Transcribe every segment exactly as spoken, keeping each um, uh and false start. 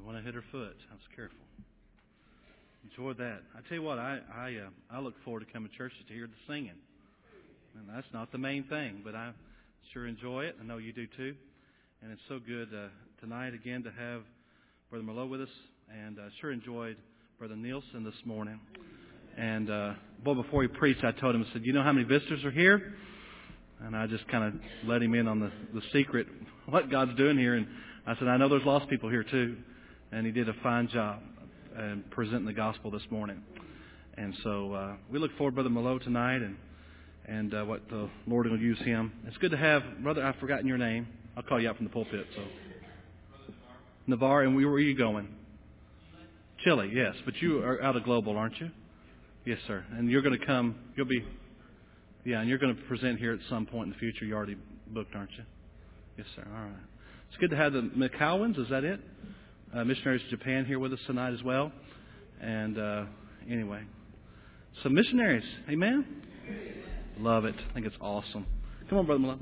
Don't want to hit her foot. I was careful. Enjoy that. I tell you what, I I uh, I look forward to coming to church to hear the singing. And that's not the main thing, but I sure enjoy it. I know you do too. And it's so good uh, tonight again to have Brother Merlot with us. And I sure enjoyed Brother Nielsen this morning. And uh, boy, before he preached, I told him, I said, "You know how many visitors are here?" And I just kind of let him in on the, the secret, what God's doing here. And I said, "I know there's lost people here too." And he did a fine job uh, presenting the gospel this morning. And so uh, we look forward to Brother Merlot tonight and and uh, what the Lord will use him. It's good to have, Brother, I've forgotten your name. I'll call you out from the pulpit. So, Navarre, and where are you going? Chile, yes. But you are out of Global, aren't you? Yes, sir. And you're going to come, you'll be, yeah, and you're going to present here at some point in the future. You already booked, aren't you? Yes, sir. All right. It's good to have the McCowans, is that it? Uh, missionaries to Japan here with us tonight as well. And uh, anyway, so missionaries, amen? Love it. I think it's awesome. Come on, Brother Malone.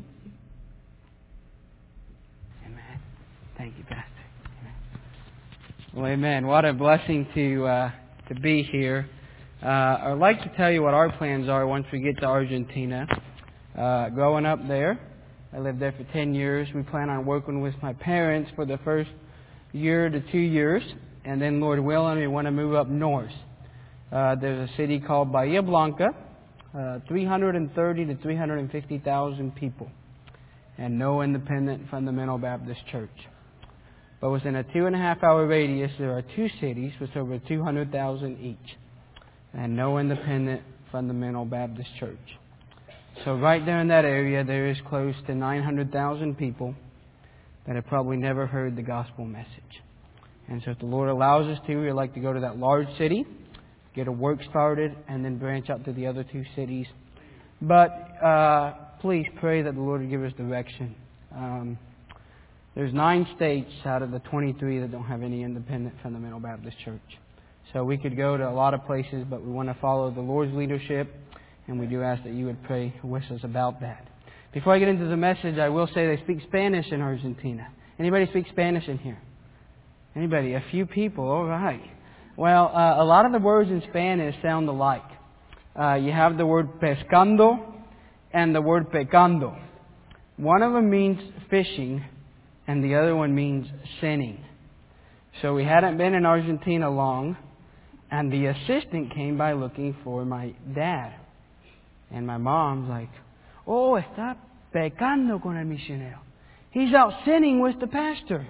Amen. Thank you, Pastor. Amen. Well, amen. What a blessing to uh, to be here. Uh, I'd like to tell you what our plans are once we get to Argentina. Uh, growing up there, I lived there for ten years. We plan on working with my parents for the first year to two years, and then, Lord willing, we want to move up north. Uh, there's a city called Bahia Blanca. Uh, three hundred thirty to three hundred fifty thousand people, and no independent fundamental Baptist church. But within a two and a half hour radius, there are two cities with over two hundred thousand each, and no independent fundamental Baptist church. So right there in that area, there is close to nine hundred thousand people that have probably never heard the gospel message. And so if the Lord allows us to, we'd like to go to that large city, get a work started, and then branch out to the other two cities. But uh, please pray that the Lord will give us direction. Um, there's nine states out of the twenty-three that don't have any independent fundamental Baptist church. So we could go to a lot of places, but we want to follow the Lord's leadership, and we do ask that you would pray with us about that. Before I get into the message, I will say they speak Spanish in Argentina. Anybody speak Spanish in here? Anybody? A few people. All right. Well, uh, a lot of the words in Spanish sound alike. Uh, you have the word pescando and the word pecando. One of them means fishing, and the other one means sinning. So we hadn't been in Argentina long, and the assistant came by looking for my dad. And my mom's like, "Oh, está pecando con el misionero. He's out sinning with the pastor."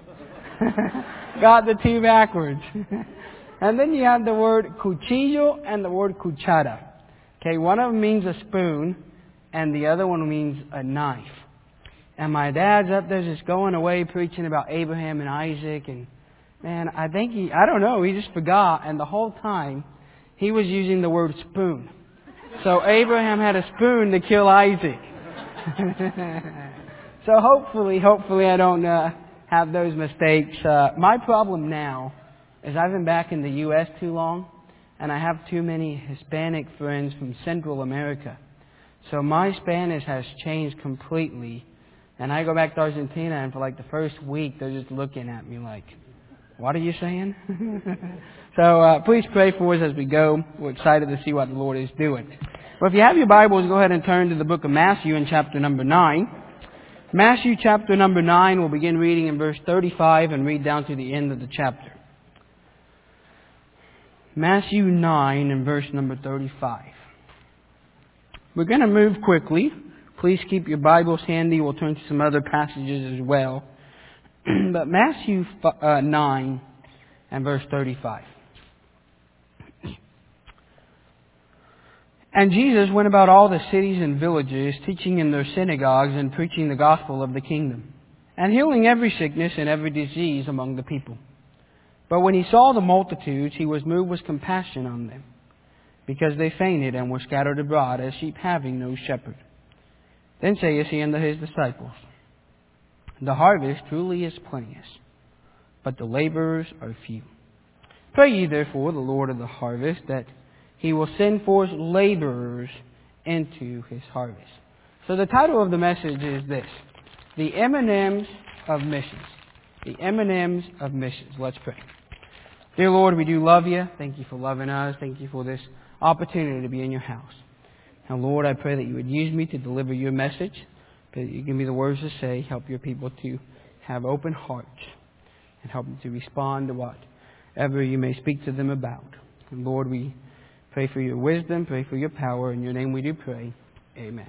Got the two backwards. And then you have the word cuchillo and the word cuchara. Okay, one of them means a spoon, and the other one means a knife. And my dad's up there just going away preaching about Abraham and Isaac, and man, I think he, I don't know, he just forgot, and the whole time he was using the word spoon. So Abraham had a spoon to kill Isaac. So hopefully, hopefully I don't uh, have those mistakes. Uh, my problem now is I've been back in the U S too long, and I have too many Hispanic friends from Central America. So my Spanish has changed completely. And I go back to Argentina, and for like the first week, they're just looking at me like, "What are you saying?" So uh, please pray for us as we go. We're excited to see what the Lord is doing. Well, if you have your Bibles, go ahead and turn to the book of Matthew in chapter number nine. Matthew chapter number nine, we'll begin reading in verse thirty-five and read down to the end of the chapter. Matthew nine and verse number thirty-five. We're going to move quickly. Please keep your Bibles handy. We'll turn to some other passages as well. But Matthew uh, nine and verse thirty-five. And Jesus went about all the cities and villages, teaching in their synagogues and preaching the gospel of the kingdom, and healing every sickness and every disease among the people. But when he saw the multitudes, he was moved with compassion on them, because they fainted and were scattered abroad as sheep having no shepherd. Then saith he unto his disciples, The harvest truly is plenteous, but the laborers are few. Pray ye therefore the Lord of the harvest, that He will send forth laborers into His harvest. So the title of the message is this: The M and M's of Missions. The M and M's of Missions. Let's pray. Dear Lord, we do love You. Thank You for loving us. Thank You for this opportunity to be in Your house. Now, Lord, I pray that You would use me to deliver Your message. Pray that You give me the words to say. Help Your people to have open hearts and help them to respond to whatever You may speak to them about. And Lord, we pray for Your wisdom, pray for Your power. In Your name we do pray. Amen.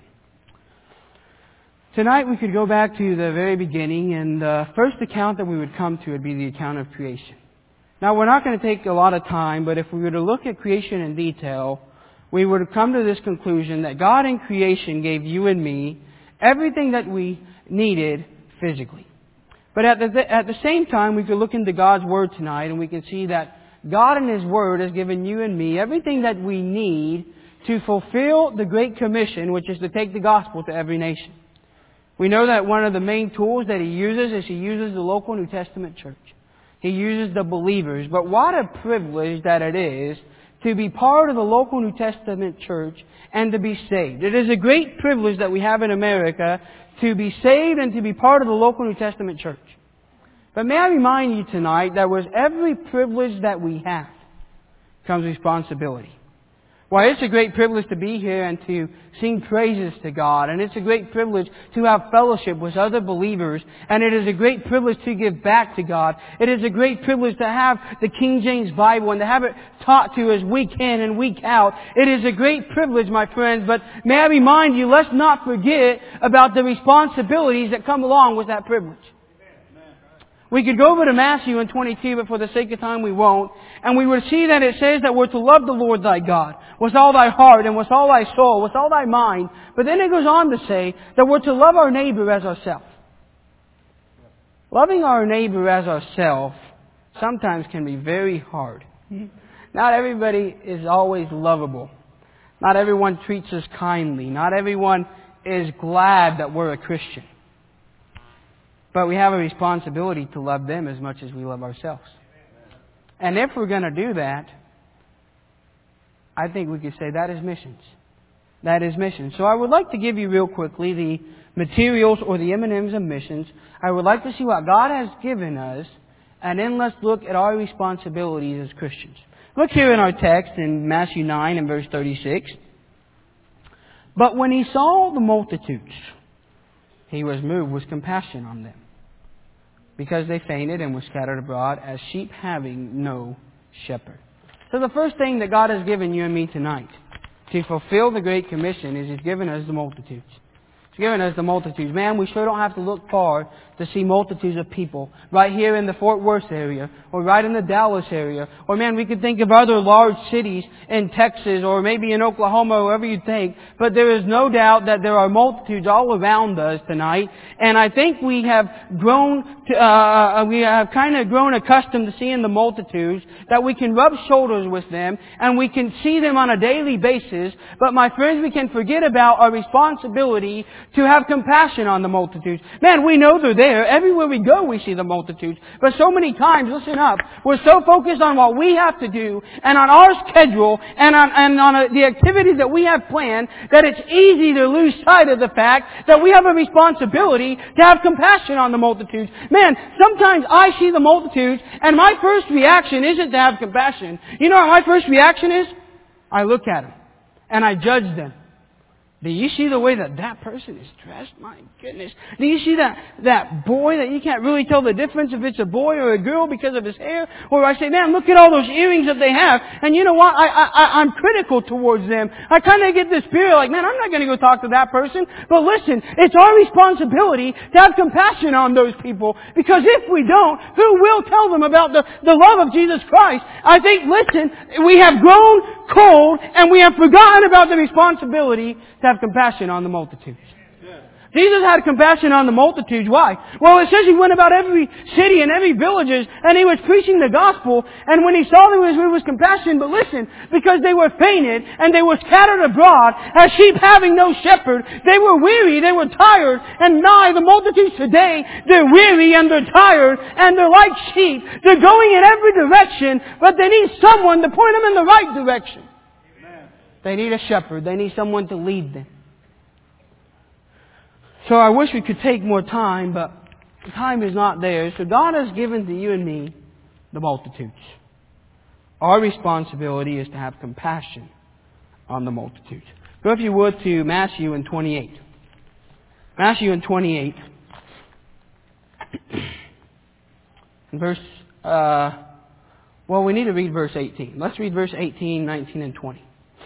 Tonight we could go back to the very beginning, and the first account that we would come to would be the account of creation. Now, we're not going to take a lot of time, but if we were to look at creation in detail, we would come to this conclusion that God in creation gave you and me everything that we needed physically. But at the, at the same time, we could look into God's Word tonight, and we can see that God in His Word has given you and me everything that we need to fulfill the Great Commission, which is to take the gospel to every nation. We know that one of the main tools that He uses is He uses the local New Testament church. He uses the believers. But what a privilege that it is to be part of the local New Testament church and to be saved. It is a great privilege that we have in America to be saved and to be part of the local New Testament church. But may I remind you tonight that with every privilege that we have comes responsibility. Why, it's a great privilege to be here and to sing praises to God. And it's a great privilege to have fellowship with other believers. And it is a great privilege to give back to God. It is a great privilege to have the King James Bible and to have it taught to us week in and week out. It is a great privilege, my friends. But may I remind you, let's not forget about the responsibilities that come along with that privilege. We could go over to Matthew in twenty-two, but for the sake of time we won't. And we would see that it says that we're to love the Lord thy God with all thy heart and with all thy soul, with all thy mind. But then it goes on to say that we're to love our neighbor as ourselves. Loving our neighbor as ourselves sometimes can be very hard. Not everybody is always lovable. Not everyone treats us kindly. Not everyone is glad that we're a Christian. But we have a responsibility to love them as much as we love ourselves. And if we're going to do that, I think we could say that is missions. That is missions. So I would like to give you real quickly the materials or the M and M's of missions. I would like to see what God has given us, and then let's look at our responsibilities as Christians. Look here in our text in Matthew nine and verse thirty-six. But when He saw the multitudes, He was moved with compassion on them, because they fainted and were scattered abroad as sheep having no shepherd. So the first thing that God has given you and me tonight to fulfill the Great Commission is He's given us the multitudes. He's given us the multitudes. Man, we sure don't have to look far to see multitudes of people right here in the Fort Worth area or right in the Dallas area. Or man, we could think of other large cities in Texas or maybe in Oklahoma, wherever you think. But there is no doubt that there are multitudes all around us tonight. And I think we have grown, to, uh, we have kind of grown accustomed to seeing the multitudes, that we can rub shoulders with them and we can see them on a daily basis. But my friends, we can forget about our responsibility to have compassion on the multitudes. Man, we know they're there. Everywhere we go, we see the multitudes. But so many times, listen up, we're so focused on what we have to do and on our schedule and on, and on a, the activities that we have planned that it's easy to lose sight of the fact that we have a responsibility to have compassion on the multitudes. Man, sometimes I see the multitudes and my first reaction isn't to have compassion. You know what my first reaction is? I look at them and I judge them. Do you see the way that that person is dressed? My goodness. Do you see that, that boy that you can't really tell the difference if it's a boy or a girl because of his hair? Or I say, man, look at all those earrings that they have. And you know what? I, I, I'm critical towards them. I kind of get this spirit like, man, I'm not going to go talk to that person. But listen, it's our responsibility to have compassion on those people. Because if we don't, who will tell them about the, the love of Jesus Christ? I think, listen, we have grown cold and we have forgotten about the responsibility to have compassion on the multitudes. Jesus had compassion on the multitudes. Why? Well, it says He went about every city and every villages and He was preaching the gospel. And when He saw them, He was with compassion. But listen, because they were fainted and they were scattered abroad as sheep having no shepherd, they were weary, they were tired. And nigh the multitudes today, they're weary and they're tired and they're like sheep. They're going in every direction, but they need someone to point them in the right direction. They need a shepherd. They need someone to lead them. So I wish we could take more time, but time is not there. So God has given to you and me the multitudes. Our responsibility is to have compassion on the multitudes. Go, if you would, to Matthew in twenty-eight. Matthew in twenty-eight. Verse, uh, well, we need to read verse eighteen. Let's read verse eighteen, nineteen, and twenty.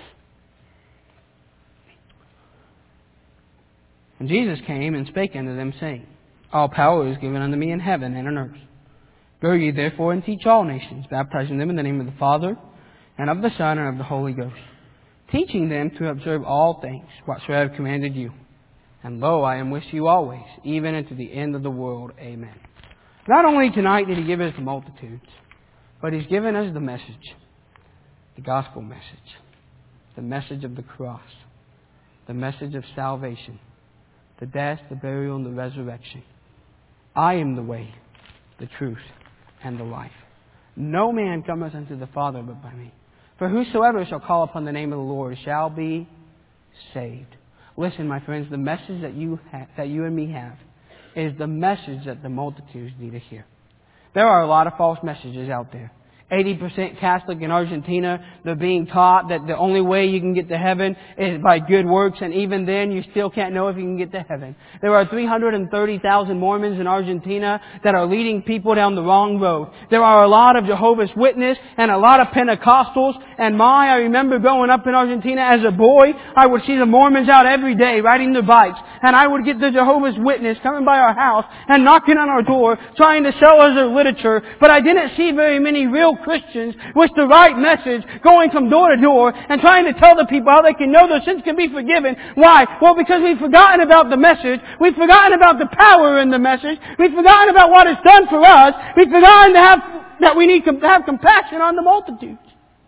And Jesus came and spake unto them, saying, All power is given unto me in heaven and on earth. Go ye therefore and teach all nations, baptizing them in the name of the Father, and of the Son, and of the Holy Ghost, teaching them to observe all things whatsoever I have commanded you. And lo, I am with you always, even unto the end of the world. Amen. Not only tonight did He give us the multitudes, but He's given us the message, the gospel message, the message of the cross, the message of salvation, the death, the burial, and the resurrection. I am the way, the truth, and the life. No man cometh unto the Father but by me. For whosoever shall call upon the name of the Lord shall be saved. Listen, my friends, the message that you have, that you and me have is the message that the multitudes need to hear. There are a lot of false messages out there. eighty percent Catholic in Argentina, they're being taught that the only way you can get to heaven is by good works, and even then you still can't know if you can get to heaven. There are three hundred thirty thousand Mormons in Argentina that are leading people down the wrong road. There are a lot of Jehovah's Witnesses and a lot of Pentecostals, and my, I remember growing up in Argentina as a boy, I would see the Mormons out every day riding their bikes, and I would get the Jehovah's Witness coming by our house and knocking on our door trying to sell us their literature, but I didn't see very many real Christians with the right message going from door to door and trying to tell the people how they can know their sins can be forgiven. Why? Well, because we've forgotten about the message. We've forgotten about the power in the message. We've forgotten about what it's done for us. We've forgotten to have, that we need to have compassion on the multitudes.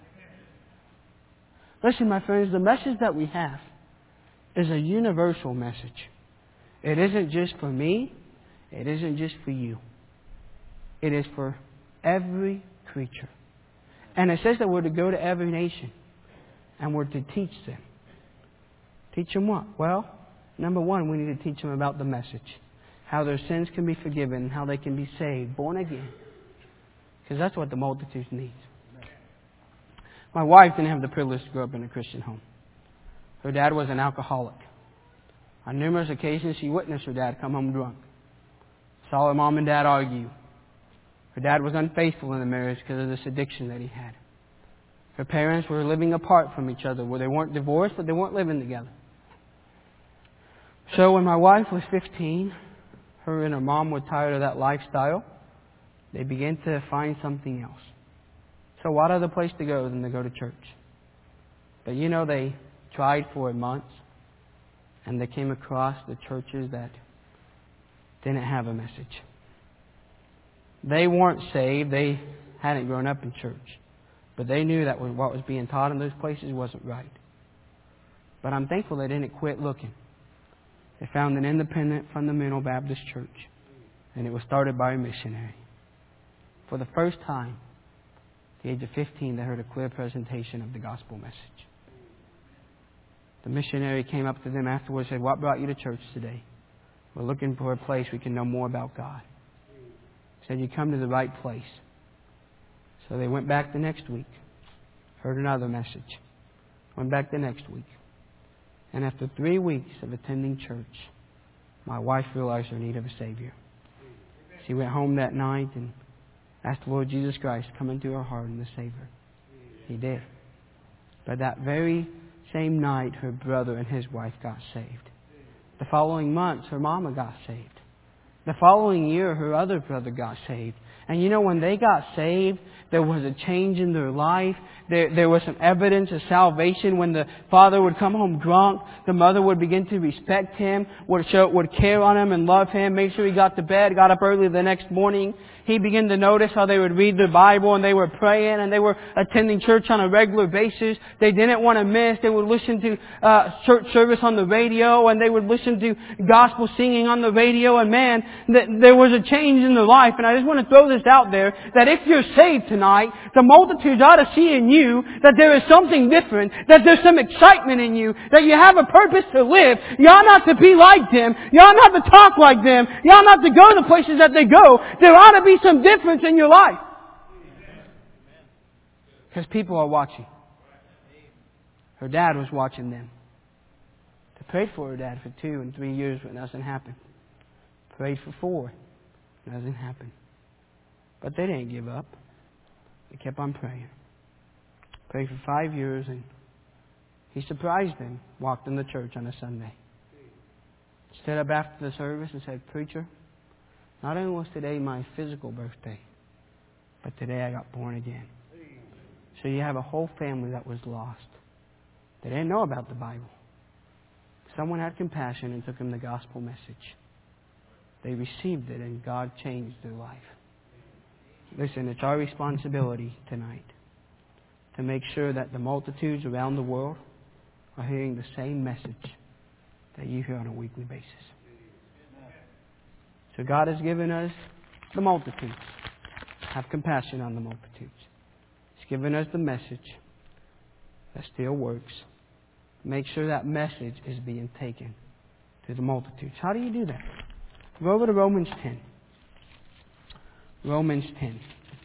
Listen, my friends, the message that we have is a universal message. It isn't just for me. It isn't just for you. It is for every creature. And it says that we're to go to every nation and we're to teach them. Teach them what? Well, number one, we need to teach them about the message. How their sins can be forgiven and how they can be saved, born again. Because that's what the multitudes need. My wife didn't have the privilege to grow up in a Christian home. Her dad was an alcoholic. On numerous occasions, she witnessed her dad come home drunk. Saw her mom and dad argue. Her dad was unfaithful in the marriage because of this addiction that he had. Her parents were living apart from each other, where they weren't divorced, but they weren't living together. So when my wife was fifteen, her and her mom were tired of that lifestyle. They began to find something else. So what other place to go than to go to church? But you know, they tried for months, and they came across the churches that didn't have a message. They weren't saved. They hadn't grown up in church. But they knew that what was being taught in those places wasn't right. But I'm thankful they didn't quit looking. They found an independent, fundamental Baptist church. And it was started by a missionary. For the first time, at the age of fifteen, they heard a clear presentation of the gospel message. The missionary came up to them afterwards and said, "What brought you to church today? We're looking for a place we can know more about God." Said, "You come to the right place." So they went back the next week, heard another message, went back the next week. And after three weeks of attending church, my wife realized her need of a Savior. She went home that night and asked the Lord Jesus Christ to come into her heart and to save her. He did. But that very same night, her brother and his wife got saved. The following months, her mama got saved. The following year, her other brother got saved. And you know, when they got saved, there was a change in their life. There, there was some evidence of salvation. When the father would come home drunk, the mother would begin to respect him, would show, would care on him and love him, make sure he got to bed, got up early the next morning. He began to notice how they would read their Bible and they were praying and they were attending church on a regular basis. They didn't want to miss. They would listen to uh, church service on the radio and they would listen to gospel singing on the radio. And man, th- there was a change in their life. And I just want to throw this out there, that if you're saved tonight, the multitudes ought to see in you that there is something different, that there's some excitement in you, that you have a purpose to live. You ought not to be like them. You ought not to talk like them. You ought not to go to the places that they go. There ought to be some difference in your life. Because people are watching. Her dad was watching them. They prayed for her dad for two and three years, but nothing happened. Prayed for four. Nothing happened. But they didn't give up. They kept on praying. Prayed for five years, and he surprised them. Walked in the church on a Sunday. Stood up after the service and said, "Preacher, not only was today my physical birthday, but today I got born again." So you have a whole family that was lost. They didn't know about the Bible. Someone had compassion and took them the gospel message. They received it, and God changed their life. Listen, it's our responsibility tonight to make sure that the multitudes around the world are hearing the same message that you hear on a weekly basis. So God has given us the multitudes. Have compassion on the multitudes. He's given us the message that still works. Make sure that message is being taken to the multitudes. How do you do that? Go over to Romans ten. Romans ten.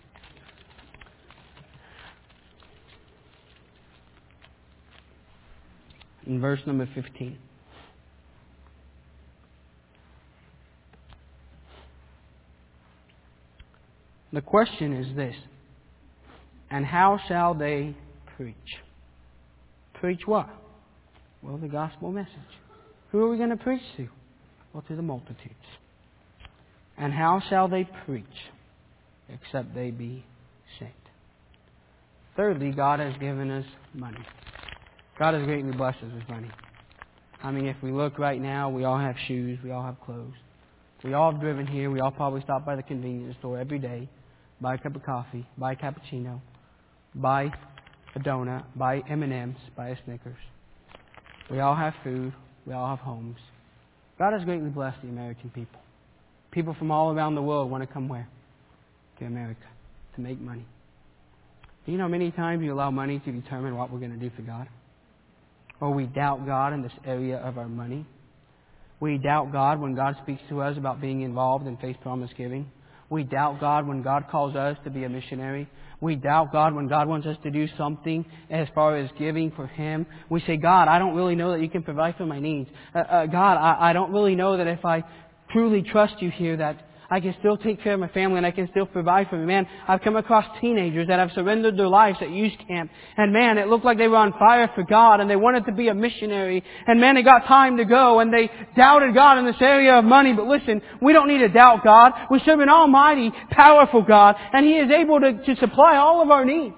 In verse number fifteen. The question is this: and how shall they preach? Preach what? Well, the gospel message. Who are we going to preach to? Well, to the multitudes. And how shall they preach except they be sent? Thirdly, God has given us money. God has greatly blessed us with money. I mean, if we look right now, we all have shoes, we all have clothes. We all have driven here, we all probably stop by the convenience store every day, buy a cup of coffee, buy a cappuccino, buy a donut, buy M and M's, buy a Snickers. We all have food, we all have homes. God has greatly blessed the American people. People from all around the world want to come where? To America, to make money. Do you know many times you allow money to determine what we're going to do for God? Or we doubt God in this area of our money. We doubt God when God speaks to us about being involved in faith promise giving. We doubt God when God calls us to be a missionary. We doubt God when God wants us to do something as far as giving for Him. We say, "God, I don't really know that you can provide for my needs. Uh, uh, God, I, I don't really know that if I truly trust you here that I can still take care of my family and I can still provide for me." Man, I've come across teenagers that have surrendered their lives at youth camp. And man, it looked like they were on fire for God and they wanted to be a missionary. And man, they got time to go and they doubted God in this area of money. But listen, we don't need to doubt God. We serve an almighty, powerful God. And He is able to, to supply all of our needs.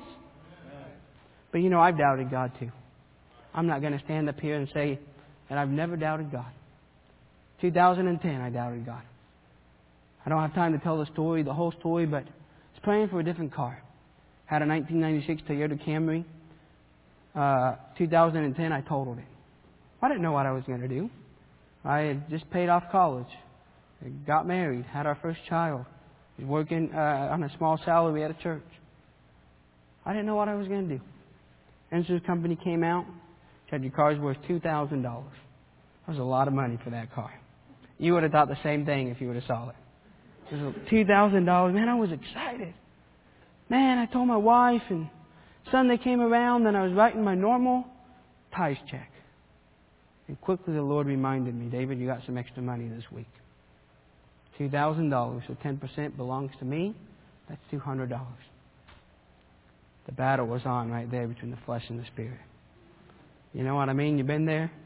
But you know, I've doubted God too. I'm not going to stand up here and say that I've never doubted God. two thousand ten, I doubted God. I don't have time to tell the story, the whole story, but I was praying for a different car. Had a nineteen ninety-six Toyota Camry. Uh, two thousand ten, I totaled it. I didn't know what I was going to do. I had just paid off college. I got married, had our first child. I was working uh, on a small salary at a church. I didn't know what I was going to do. Insurance company came out, said your car's worth two thousand dollars. That was a lot of money for that car. You would have thought the same thing if you would have saw it. It was two thousand dollars. Man, I was excited. Man, I told my wife, and Sunday came around, and I was writing my normal tithes check. And quickly the Lord reminded me, "David, you got some extra money this week. two thousand dollars, so ten percent belongs to me. That's two hundred dollars. The battle was on right there between the flesh and the spirit. You know what I mean? You've been there?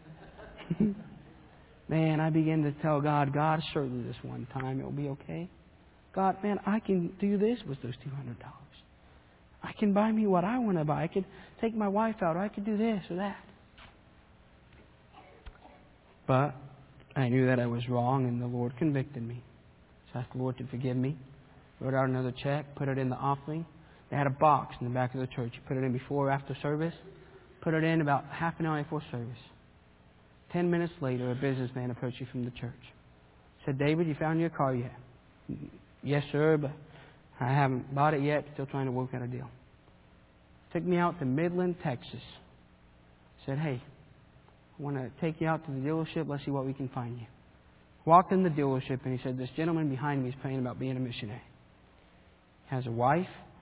Man, I began to tell God, "God, surely this one time it will be okay. God, man, I can do this with those two hundred dollars. I can buy me what I want to buy. I could take my wife out, or I could do this or that." But I knew that I was wrong, and the Lord convicted me. So I asked the Lord to forgive me. Wrote out another check, put it in the offering. They had a box in the back of the church. You put it in before or after service. Put it in about half an hour before service. Ten minutes later, a businessman approached me from the church. Said, "David, you found your car yet?" "Yes, sir, but I haven't bought it yet. Still trying to work out a deal." Took me out to Midland, Texas. Said, "Hey, I want to take you out to the dealership. Let's see what we can find you." Walked in the dealership, and he said, "This gentleman behind me is praying about being a missionary. He has a wife,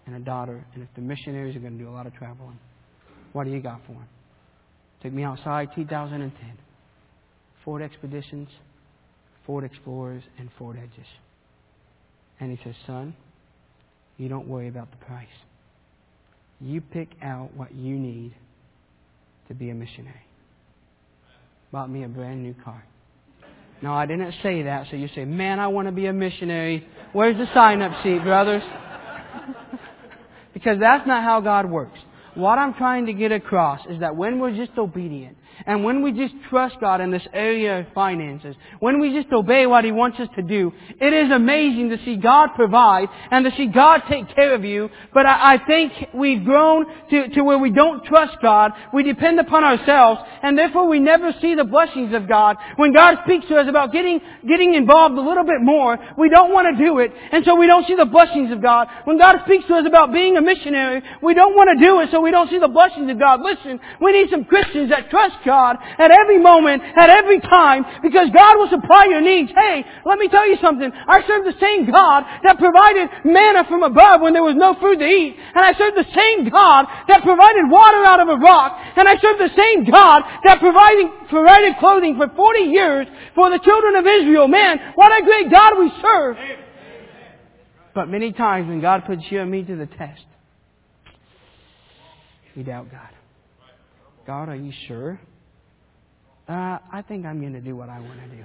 and a daughter, and if the missionaries are going to do a lot of traveling, what do you got for them? Took me outside two thousand ten. Ford Expeditions, Ford Explorers, and Ford Edges. And he says, son, you don't worry about the price. You pick out what you need to be a missionary. Bought me a brand new car. No, I didn't say that, so you say, man, I want to be a missionary. Where's the sign-up sheet, brothers? Because that's not how God works. What I'm trying to get across is that when we're just obedient, and when we just trust God in this area of finances, when we just obey what He wants us to do, it is amazing to see God provide and to see God take care of you. But I, I think we've grown to, to where we don't trust God. We depend upon ourselves, and therefore we never see the blessings of God. When God speaks to us about getting, getting involved a little bit more, we don't want to do it, and so we don't see the blessings of God. When God speaks to us about being a missionary, we don't want to do it, so we don't see the blessings of God. Listen, we need some Christians that trust God at every moment, at every time, because God will supply your needs. Hey, let me tell you something. I serve the same God that provided manna from above when there was no food to eat. And I serve the same God that provided water out of a rock. And I serve the same God that provided, provided clothing for forty years for the children of Israel. Man, what a great God we serve. But many times when God puts you and me to the test, we doubt God. God, are you sure? Uh, I think I'm going to do what I want to do.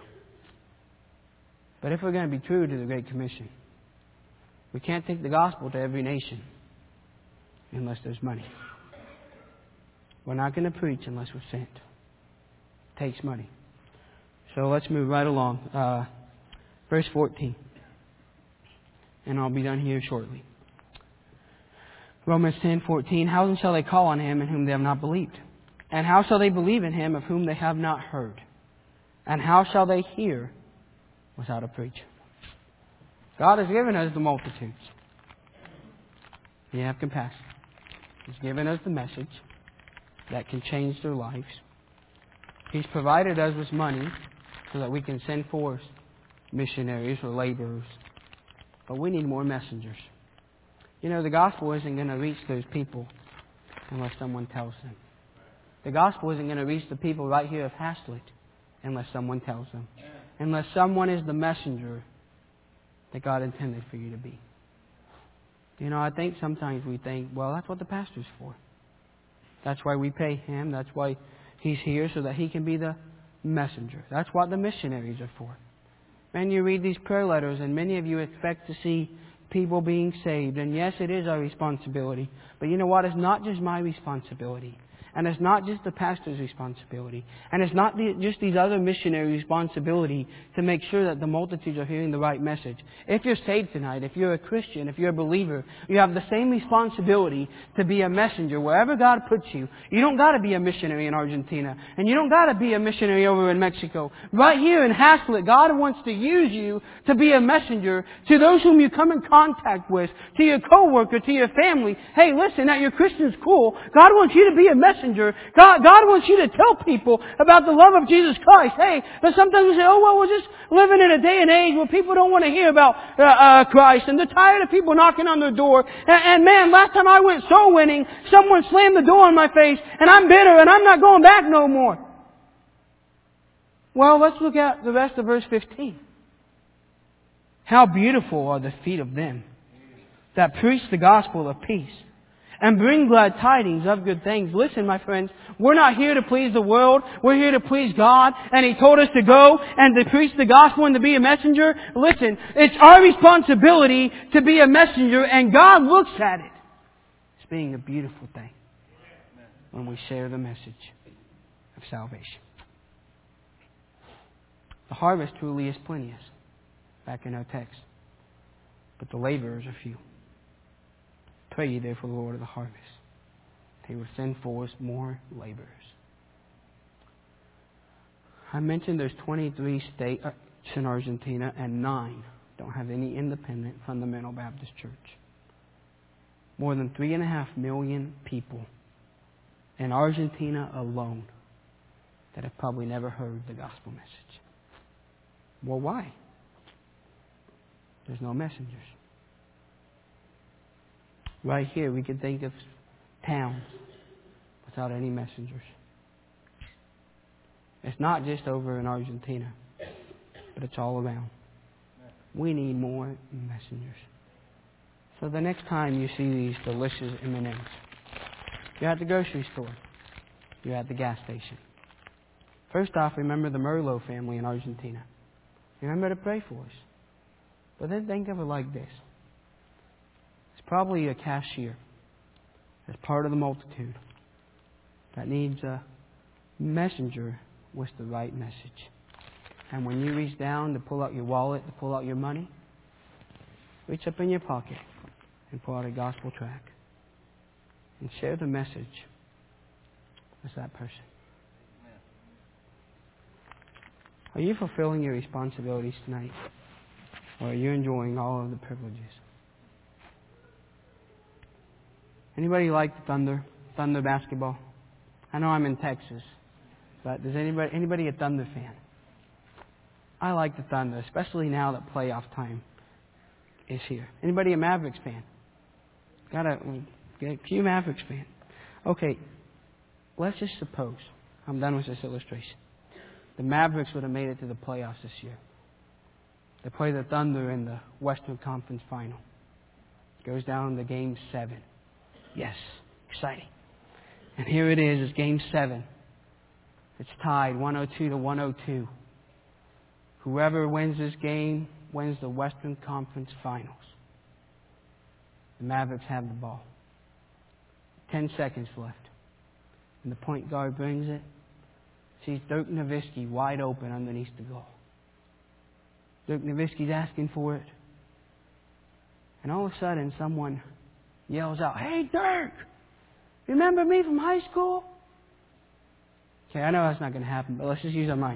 But if we're going to be true to the Great Commission, we can't take the gospel to every nation unless there's money. We're not going to preach unless we're sent. It takes money. So let's move right along. Uh, verse fourteen. And I'll be done here shortly. Romans ten fourteen. How then shall they call on Him in whom they have not believed? And how shall they believe in Him of whom they have not heard? And how shall they hear without a preacher? God has given us the multitudes. You have compassion. He's given us the message that can change their lives. He's provided us with money so that we can send forth missionaries or laborers. But we need more messengers. You know, the gospel isn't going to reach those people unless someone tells them. The gospel isn't going to reach the people right here of Haslett unless someone tells them. Unless someone is the messenger that God intended for you to be. You know, I think sometimes we think, well, that's what the pastor's for. That's why we pay him. That's why he's here, so that he can be the messenger. That's what the missionaries are for. Man, you read these prayer letters, and many of you expect to see people being saved. And yes, it is our responsibility. But you know what? It's not just my responsibility. And it's not just the pastor's responsibility. And it's not the, just these other missionaries' responsibility to make sure that the multitudes are hearing the right message. If you're saved tonight, if you're a Christian, if you're a believer, you have the same responsibility to be a messenger wherever God puts you. You don't got to be a missionary in Argentina. And you don't got to be a missionary over in Mexico. Right here in Haslett, God wants to use you to be a messenger to those whom you come in contact with, to your coworker, to your family. Hey, listen, at your Christian school, God wants you to be a messenger. God, God wants you to tell people about the love of Jesus Christ. Hey, but sometimes we say, oh, well, we're just living in a day and age where people don't want to hear about uh, uh, Christ, and they're tired of people knocking on their door. And, and man, last time I went soul winning, someone slammed the door in my face, and I'm bitter, and I'm not going back no more. Well, let's look at the rest of verse fifteen. How beautiful are the feet of them that preach the gospel of peace and bring glad tidings of good things. Listen, my friends, we're not here to please the world. We're here to please God. And He told us to go and to preach the gospel and to be a messenger. Listen, it's our responsibility to be a messenger, and God looks at it as being a beautiful thing when we share the message of salvation. The harvest truly is plenteous, back in our text, but the laborers are few. Pray ye therefore the Lord of the harvest, He will send forth more laborers. I mentioned there's twenty-three states in Argentina, and nine don't have any independent fundamental Baptist church. More than three and a half million people in Argentina alone that have probably never heard the gospel message. Well, why? There's no messengers. Right here, we could think of towns without any messengers. It's not just over in Argentina, but it's all around. We need more messengers. So the next time you see these delicious M and M's, you're at the grocery store, you're at the gas station. First off, remember the Merlo family in Argentina. Remember to pray for us. But then think of it like this. It's probably a cashier as part of the multitude that needs a messenger with the right message. And when you reach down to pull out your wallet, to pull out your money, reach up in your pocket and pull out a gospel tract and share the message with that person. Are you fulfilling your responsibilities tonight? Or are you enjoying all of the privileges? Anybody like the Thunder? Thunder basketball? I know I'm in Texas, but does anybody anybody a Thunder fan? I like the Thunder, especially now that playoff time is here. Anybody a Mavericks fan? Got a, a few Mavericks fan. Okay, let's just suppose, I'm done with this illustration, the Mavericks would have made it to the playoffs this year. They play the Thunder in the Western Conference Final. It goes down to Game seven. Yes, exciting. And here it is, it's Game seven. It's tied one oh two to one oh two. Whoever wins this game wins the Western Conference Finals. The Mavericks have the ball. Ten seconds left. And the point guard brings it. Sees Dirk Nowitzki wide open underneath the goal. Dirk Nowitzki's asking for it. And all of a sudden, someone yells out, "Hey, Dirk! Remember me from high school?" Okay, I know that's not going to happen, but let's just use our mind.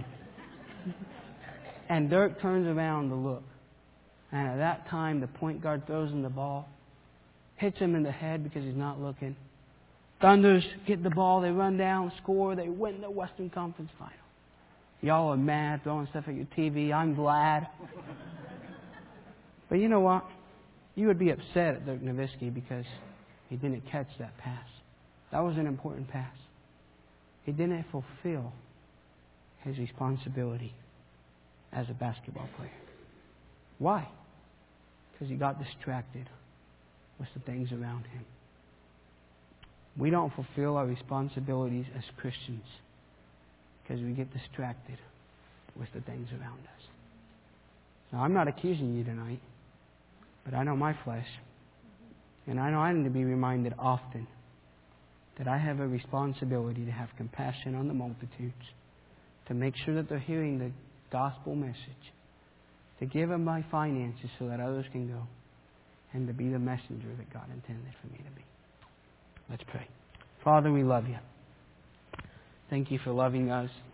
And Dirk turns around to look. And at that time, the point guard throws him the ball, hits him in the head because he's not looking. Thunders get the ball, they run down, score, they win the Western Conference Final. Y'all are mad, throwing stuff at your T V. I'm glad. But you know what? You would be upset at Dirk Nowitzki because he didn't catch that pass. That was an important pass. He didn't fulfill his responsibility as a basketball player. Why? Because he got distracted with the things around him. We don't fulfill our responsibilities as Christians because we get distracted with the things around us. Now, I'm not accusing you tonight, but I know my flesh, and I know I need to be reminded often that I have a responsibility to have compassion on the multitudes, to make sure that they're hearing the gospel message, to give them my finances so that others can go, and to be the messenger that God intended for me to be. Let's pray. Father, we love you. Thank you for loving us.